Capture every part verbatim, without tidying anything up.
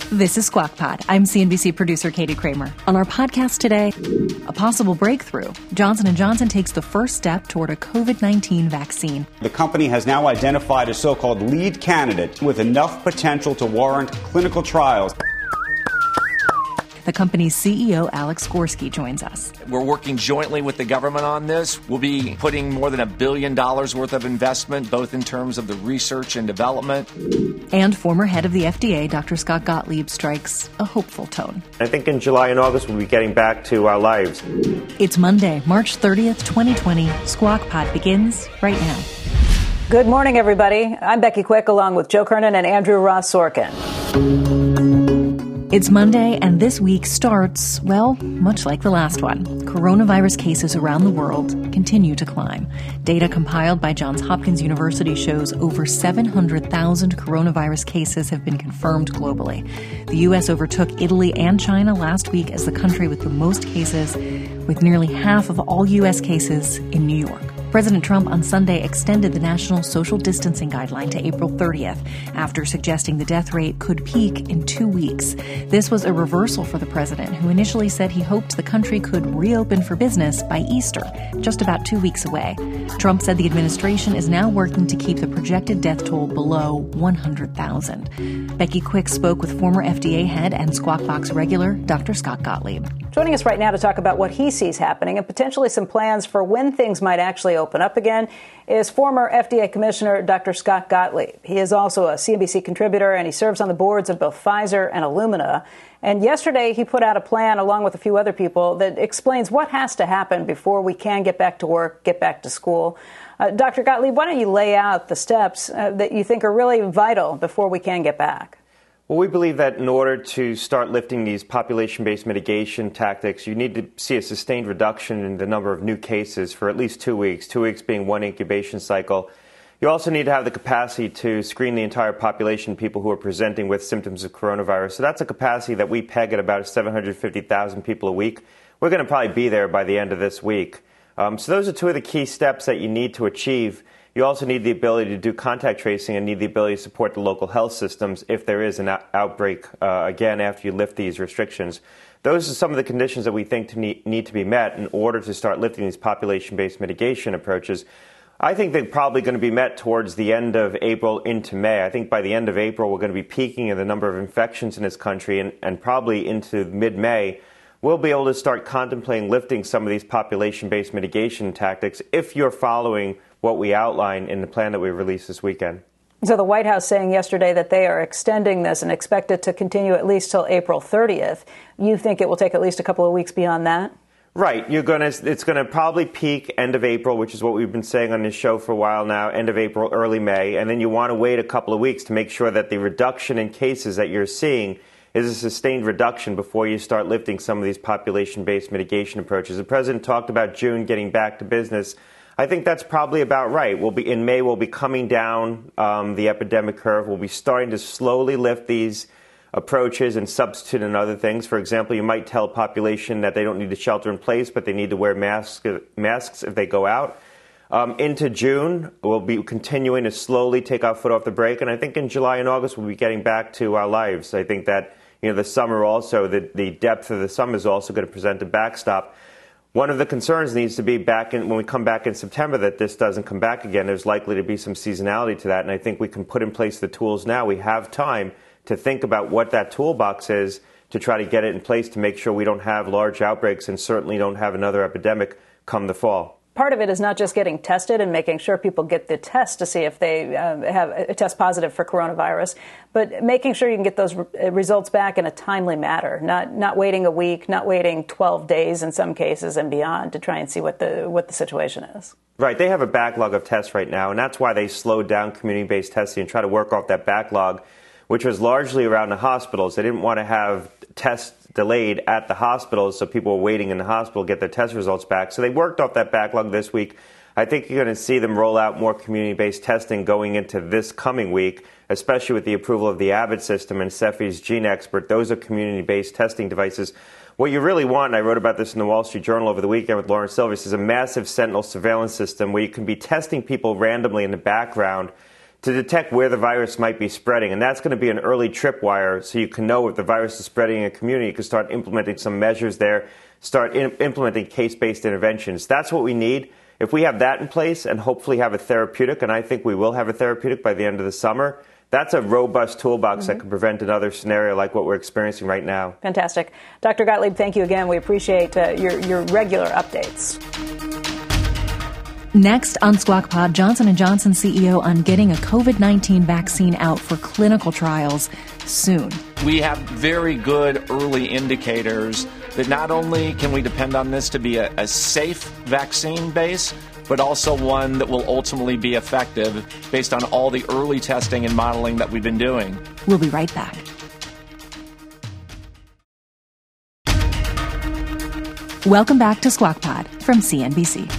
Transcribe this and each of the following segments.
This is Squawk Pod. I'm C N B C producer Katie Kramer. On our podcast today, a possible breakthrough. Johnson and Johnson takes the first step toward a covid nineteen vaccine. The company has now identified a so-called lead candidate with enough potential to warrant clinical trials. The company's C E O, Alex Gorsky, joins us. We're working jointly with the government on this. We'll be putting more than a billion dollars worth of investment, both in terms of the research and development. And former head of the F D A, Doctor Scott Gottlieb, strikes a hopeful tone. I think in July and August we'll be getting back to our lives. It's Monday, March thirtieth, twenty twenty. Squawk Pod begins right now. Good morning, everybody. I'm Becky Quick, along with Joe Kernan and Andrew Ross Sorkin. It's Monday, and this week starts, well, much like the last one. Coronavirus cases around the world continue to climb. Data compiled by Johns Hopkins University shows over seven hundred thousand coronavirus cases have been confirmed globally. The U S overtook Italy and China last week as the country with the most cases, with nearly half of all U S cases in New York. President Trump on Sunday extended the national social distancing guideline to April thirtieth after suggesting the death rate could peak in two weeks. This was a reversal for the president, who initially said he hoped the country could reopen for business by Easter, just about two weeks away. Trump said the administration is now working to keep the projected death toll below one hundred thousand. Becky Quick spoke with former F D A head and Squawk Box regular Doctor Scott Gottlieb. Joining us right now to talk about what he sees happening and potentially some plans for when things might actually open up again is former F D A Commissioner Doctor Scott Gottlieb. He is also a C N B C contributor, and he serves on the boards of both Pfizer and Illumina. And yesterday he put out a plan, along with a few other people, that explains what has to happen before we can get back to work, get back to school. Uh, Doctor Gottlieb, why don't you lay out the steps uh, that you think are really vital before we can get back? Well, we believe that in order to start lifting these population-based mitigation tactics, you need to see a sustained reduction in the number of new cases for at least two weeks, two weeks being one incubation cycle. You also need to have the capacity to screen the entire population, people who are presenting with symptoms of coronavirus. So that's a capacity that we peg at about seven hundred fifty thousand people a week. We're going to probably be there by the end of this week. Um, so those are two of the key steps that you need to achieve. You also need the ability to do contact tracing and need the ability to support the local health systems if there is an out- outbreak, uh, again, after you lift these restrictions. Those are some of the conditions that we think to need, need to be met in order to start lifting these population-based mitigation approaches. I think they're probably going to be met towards the end of April into May. I think by the end of April, we're going to be peaking in the number of infections in this country, and, and probably into mid-May, we'll be able to start contemplating lifting some of these population-based mitigation tactics if you're following what we outlined in the plan that we released this weekend. So the White House saying yesterday that they are extending this and expect it to continue at least till April thirtieth. You think it will take at least a couple of weeks beyond that? Right. You're going to, it's going to probably peak end of April, which is what we've been saying on this show for a while now, end of April, early May. And then you want to wait a couple of weeks to make sure that the reduction in cases that you're seeing is a sustained reduction before you start lifting some of these population-based mitigation approaches. The president talked about June getting back to business. I think that's probably about right. We'll be in May. We'll be coming down um, the epidemic curve. We'll be starting to slowly lift these approaches and substitute in other things. For example, you might tell a population that they don't need to shelter in place, but they need to wear masks masks if they go out. Um, into June, we'll be continuing to slowly take our foot off the brake, and I think in July and August we'll be getting back to our lives. I think that you know the summer also, the, the depth of the summer is also going to present a backstop. One of the concerns needs to be back in, when we come back in September, that this doesn't come back again. There's likely to be some seasonality to that, and I think we can put in place the tools now. We have time to think about what that toolbox is to try to get it in place to make sure we don't have large outbreaks and certainly don't have another epidemic come the fall. Part of it is not just getting tested and making sure people get the test to see if they uh, have a test positive for coronavirus, but making sure you can get those re- results back in a timely manner, not not waiting a week, not waiting twelve days in some cases and beyond to try and see what the what the situation is. Right. They have a backlog of tests right now, and that's why they slowed down community-based testing and try to work off that backlog, which was largely around the hospitals. They didn't want to have tests delayed at the hospitals, so people were waiting in the hospital to get their test results back. So they worked off that backlog this week. I think you're going to see them roll out more community-based testing going into this coming week, especially with the approval of the Abbott system and Cepheid's GeneXpert. Those are community-based testing devices. What you really want, and I wrote about this in the Wall Street Journal over the weekend with Lawrence Silvers, is a massive sentinel surveillance system where you can be testing people randomly in the background to detect where the virus might be spreading. And that's going to be an early tripwire so you can know if the virus is spreading in a community. You can start implementing some measures there, start in, implementing case-based interventions. That's what we need. If we have that in place and hopefully have a therapeutic, and I think we will have a therapeutic by the end of the summer, that's a robust toolbox mm-hmm. that can prevent another scenario like what we're experiencing right now. Fantastic. Doctor Gottlieb, thank you again. We appreciate uh, your, your regular updates. Next on Squawk Pod, Johnson and Johnson C E O on getting a COVID nineteen vaccine out for clinical trials soon. We have very good early indicators that not only can we depend on this to be a, a safe vaccine base, but also one that will ultimately be effective based on all the early testing and modeling that we've been doing. We'll be right back. Welcome back to Squawk Pod from C N B C.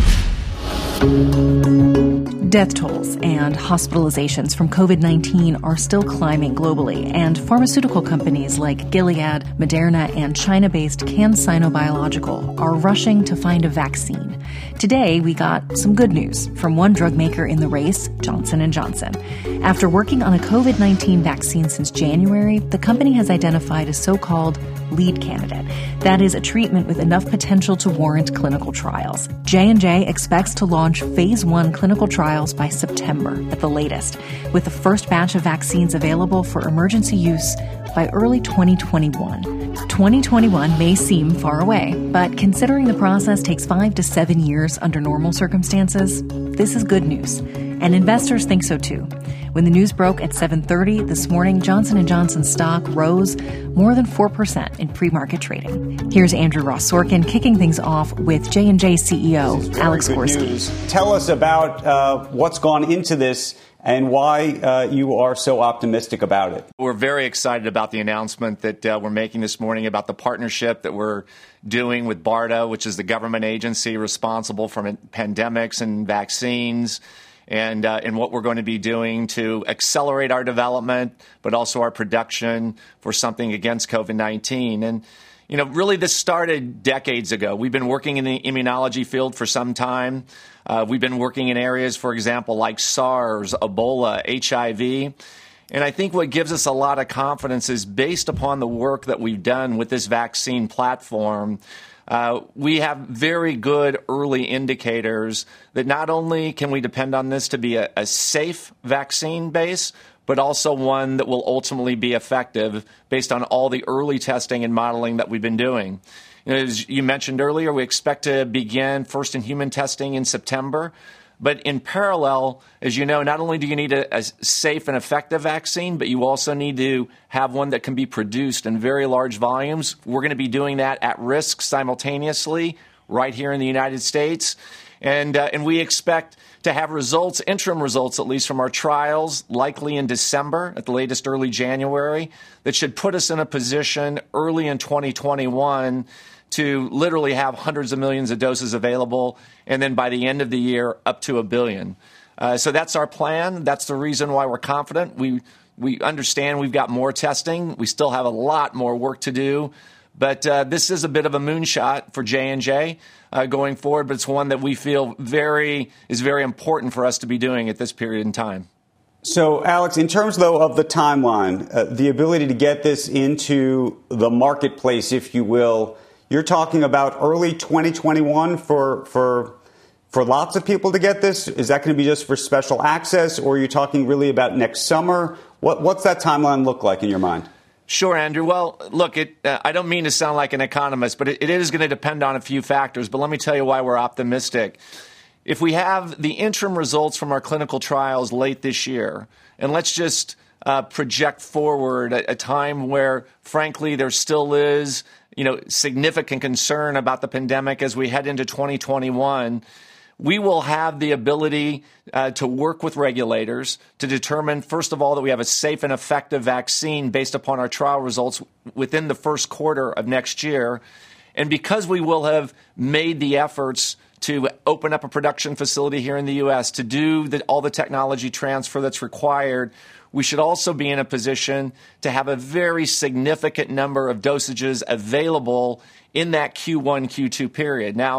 Death tolls and hospitalizations from COVID nineteen are still climbing globally, and pharmaceutical companies like Gilead, Moderna, and China-based CanSino Biological are rushing to find a vaccine. Today, we got some good news from one drug maker in the race, Johnson and Johnson. After working on a COVID nineteen vaccine since January, the company has identified a so-called lead candidate. That is a treatment with enough potential to warrant clinical trials. J and J expects to launch phase one clinical trials by September at the latest, with the first batch of vaccines available for emergency use by early twenty twenty-one. twenty twenty-one may seem far away, but considering the process takes five to seven years under normal circumstances, this is good news. And investors think so too. When the news broke at seven thirty this morning, Johnson and Johnson stock rose more than four percent in pre-market trading. Here's Andrew Ross Sorkin kicking things off with J and J C E O Alex Gorsky. Tell us about uh, what's gone into this and why uh, you are so optimistic about it. We're very excited about the announcement that uh, we're making this morning about the partnership that we're doing with BARDA, which is the government agency responsible for pandemics and vaccines. And, uh, and what we're going to be doing to accelerate our development, but also our production for something against COVID nineteen. And, you know, really this started decades ago. We've been working in the immunology field for some time. Uh, we've been working in areas, for example, like SARS, Ebola, H I V. And I think what gives us a lot of confidence is based upon the work that we've done with this vaccine platform. Uh, we have very good early indicators that not only can we depend on this to be a, a safe vaccine base, but also one that will ultimately be effective based on all the early testing and modeling that we've been doing. You know, as you mentioned earlier, we expect to begin first in human testing in September. But in parallel, as you know, not only do you need a, a safe and effective vaccine, but you also need to have one that can be produced in very large volumes. We're going to be doing that at risk simultaneously right here in the United States. And, uh, and we expect to have results, interim results at least, from our trials, likely in December, at the latest early January, that should put us in a position early in twenty twenty-one to literally have hundreds of millions of doses available, and then by the end of the year, up to a billion. Uh, so that's our plan. That's the reason why we're confident. We we understand we've got more testing. We still have a lot more work to do. But uh, this is a bit of a moonshot for J and J uh, going forward, but it's one that we feel very is very important for us to be doing at this period in time. So, Alex, in terms, though, of the timeline, uh, the ability to get this into the marketplace, if you will, you're talking about early twenty twenty-one for for for lots of people to get this? Is that going to be just for special access, or are you talking really about next summer? What what's that timeline look like in your mind? Sure, Andrew. Well, look, it, uh, I don't mean to sound like an economist, but it, it is going to depend on a few factors. But let me tell you why we're optimistic. If we have the interim results from our clinical trials late this year, and let's just uh, project forward a, a time where, frankly, there still is, you know, significant concern about the pandemic as we head into twenty twenty-one, we will have the ability uh, to work with regulators to determine, first of all, that we have a safe and effective vaccine based upon our trial results within the first quarter of next year. And because we will have made the efforts to open up a production facility here in the U S, to do the, all the technology transfer that's required, we should also be in a position to have a very significant number of dosages available in that Q one, Q two period. Now,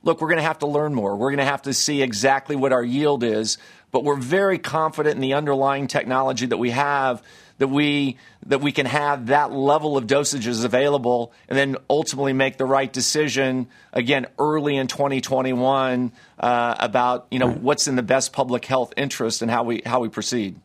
look, we're going to have to learn more. We're going to have to see exactly what our yield is. But we're very confident in the underlying technology that we have, that we that we can have that level of dosages available and then ultimately make the right decision, again, early in twenty twenty-one uh, about, you know, what's in the best public health interest and how we how we proceed.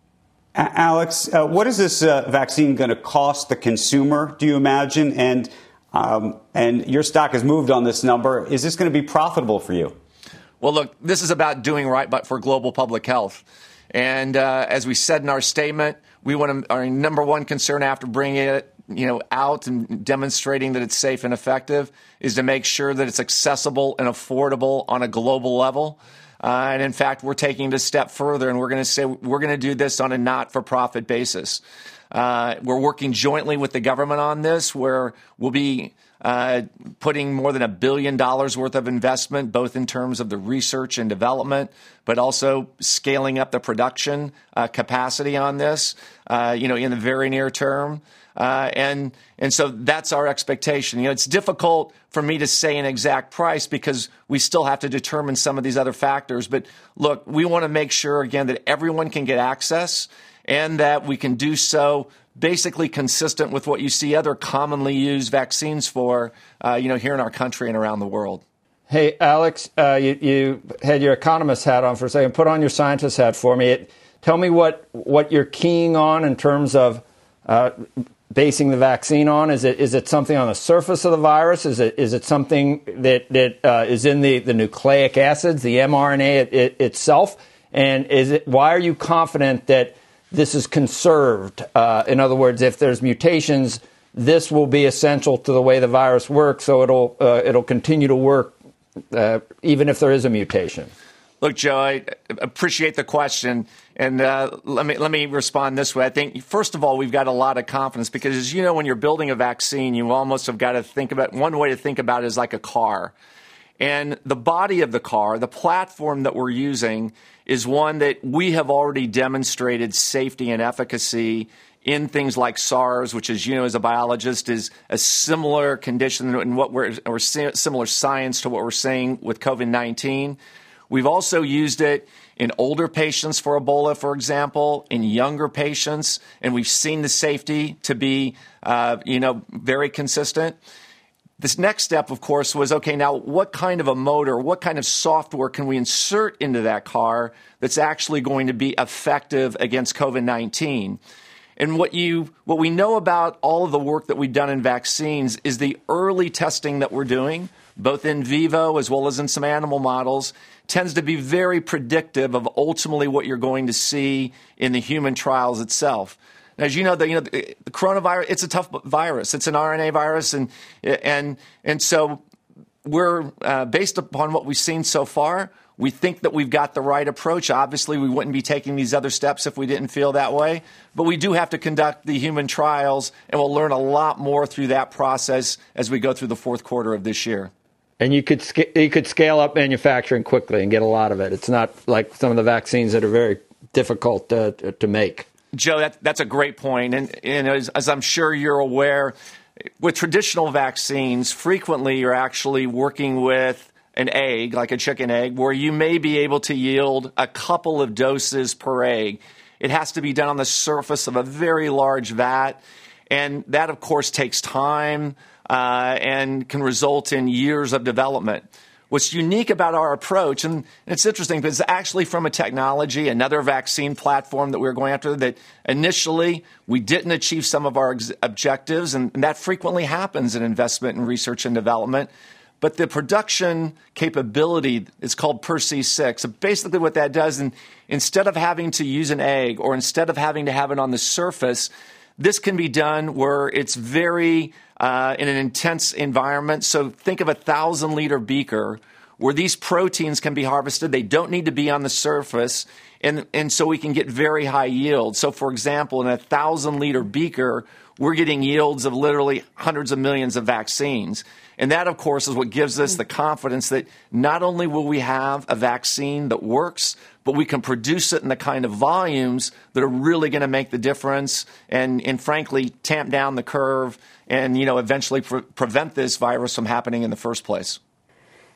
Alex, uh, what is this uh, vaccine going to cost the consumer, do you imagine? And um, and your stock has moved on this number. Is this going to be profitable for you? Well, look, this is about doing right but for global public health. And uh, as we said in our statement, we want to, our number one concern after bringing it, you know, out and demonstrating that it's safe and effective is to make sure that it's accessible and affordable on a global level. Uh, and in fact, we're taking it a step further, and we're going to say we're going to do this on a not-for-profit basis. Uh, we're working jointly with the government on this, where we'll be uh, putting more than a billion dollars worth of investment, both in terms of the research and development, but also scaling up the production uh, capacity on this, uh, you know, in the very near term. Uh, and and so that's our expectation. You know, it's difficult for me to say an exact price because we still have to determine some of these other factors. But look, we want to make sure, again, that everyone can get access and that we can do so basically consistent with what you see other commonly used vaccines for, uh, you know, here in our country and around the world. Hey, Alex, uh, you, you had your economist hat on for a second. Put on your scientist hat for me. It, tell me what, what you're keying on in terms of uh, basing the vaccine on. Is it is it something on the surface of the virus? Is it is it something that that uh, is in the, the nucleic acids, the mRNA it, it, itself? And is it why are you confident that this is conserved? Uh, in other words, if there's mutations, this will be essential to the way the virus works, so it'll uh, it'll continue to work uh, even if there is a mutation. Look, Joe, I appreciate the question, and uh, let me let me respond this way. I think, first of all, we've got a lot of confidence because, as you know, when you're building a vaccine, you almost have got to think about one way to think about it is like a car. And the body of the car, the platform that we're using, is one that we have already demonstrated safety and efficacy in things like SARS, which, as you know, as a biologist, is a similar condition in what we're or similar science to what we're seeing with COVID nineteen. We've also used it in older patients for Ebola, for example, in younger patients, and we've seen the safety to be, uh, you know, very consistent. This next step, of course, was, okay, now what kind of a motor, what kind of software can we insert into that car that's actually going to be effective against COVID nineteen? And what you, what we know about all of the work that we've done in vaccines is the early testing that we're doing, both in vivo as well as in some animal models, tends to be very predictive of ultimately what you're going to see in the human trials itself. As you know, the, you know, the, the coronavirus, it's a tough virus. It's an R N A virus. And and and so we're, uh, based upon what we've seen so far, we think that we've got the right approach. Obviously, we wouldn't be taking these other steps if we didn't feel that way. But we do have to conduct the human trials, and we'll learn a lot more through that process as we go through the fourth quarter of this year. And you could sc- you could scale up manufacturing quickly and get a lot of it. It's not like some of the vaccines that are very difficult uh, to make. Joe, that, that's a great point. And, and as, as I'm sure you're aware, with traditional vaccines, frequently you're actually working with an egg, like a chicken egg, where you may be able to yield a couple of doses per egg. It has to be done on the surface of a very large vat. And that, of course, takes time uh, and can result in years of development. What's unique about our approach, and it's interesting because it's actually from a technology, another vaccine platform that we were going after, that initially we didn't achieve some of our ex- objectives, and, and that frequently happens in investment in research and development. But the production capability is called Per C six. So basically what that does, and instead of having to use an egg or instead of having to have it on the surface, this can be done where it's very uh, in an intense environment. So think of a thousand liter beaker where these proteins can be harvested. They don't need to be on the surface. And, and so we can get very high yields. So, for example, in a thousand liter beaker, we're getting yields of literally hundreds of millions of vaccines. And that, of course, is what gives us the confidence that not only will we have a vaccine that works, but we can produce it in the kind of volumes that are really going to make the difference and, and frankly, tamp down the curve and, you know, eventually pre- prevent this virus from happening in the first place.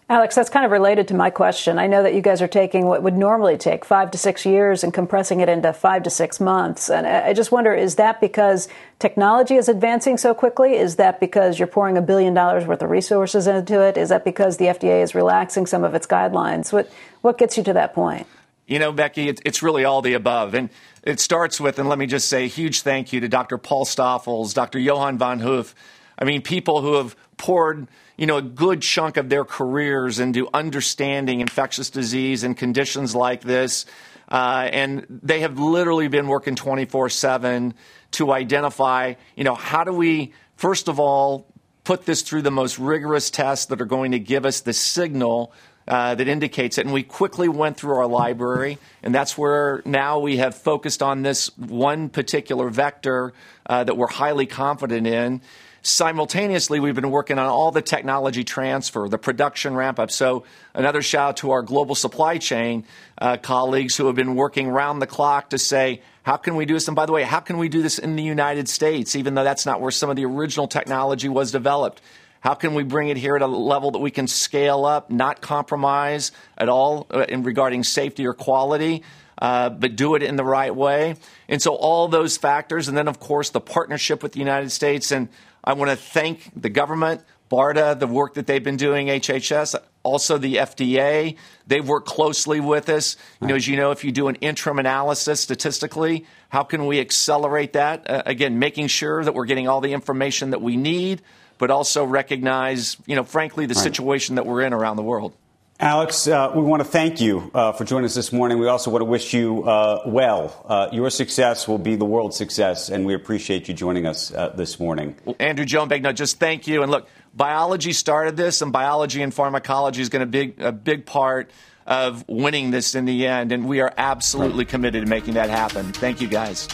Alex, that's kind of related to my question. I know that you guys are taking what would normally take five to six years and compressing it into five to six months. And I just wonder, is that because technology is advancing so quickly? Is that because you're pouring a billion dollars worth of resources into it? Is that because the F D A is relaxing some of its guidelines? What what gets you to that point? You know, Becky, it's really all the above. And it starts with, and let me just say a huge thank you to Doctor Paul Stoffels, Doctor Johan van Hoof. I mean, people who have poured, you know, a good chunk of their careers into understanding infectious disease and conditions like this. Uh, and they have literally been working twenty-four seven to identify, you know, how do we, first of all, put this through the most rigorous tests that are going to give us the signal uh, that indicates it. And we quickly went through our library, and that's where now we have focused on this one particular vector uh, that we're highly confident in. Simultaneously, we've been working on all the technology transfer, the production ramp up. So another shout out to our global supply chain uh, colleagues who have been working round the clock to say, how can we do this? And by the way, how can we do this in the United States, even though that's not where some of the original technology was developed? How can we bring it here at a level that we can scale up, not compromise at all in regarding safety or quality? Uh, but do it in the right way. And so all those factors, and then, of course, the partnership with the United States. And I want to thank the government, BARDA, the work that they've been doing, H H S, also the F D A. They've worked closely with us. You know, as you know, if you do an interim analysis statistically, how can we accelerate that? Uh, again, making sure that we're getting all the information that we need, but also recognize, you know, frankly, the right. situation that we're in around the world. Alex, uh, we want to thank you uh, for joining us this morning. We also want to wish you uh, well. Uh, your success will be the world's success, and we appreciate you joining us uh, this morning. Well, Andrew Jones, no, just thank you. And look, biology started this, and biology and pharmacology is going to be a big part of winning this in the end, and we are absolutely right. committed to making that happen. Thank you, guys.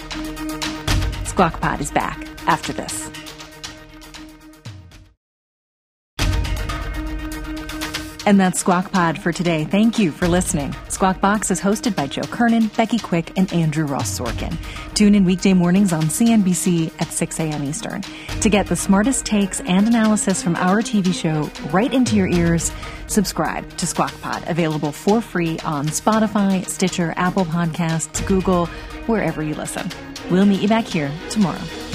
Squawk Pod is back after this. And that's Squawk Pod for today. Thank you for listening. Squawk Box is hosted by Joe Kernan, Becky Quick, and Andrew Ross Sorkin. Tune in weekday mornings on C N B C at six a.m. Eastern. To get the smartest takes and analysis from our T V show right into your ears, subscribe to Squawk Pod, available for free on Spotify, Stitcher, Apple Podcasts, Google, wherever you listen. We'll meet you back here tomorrow.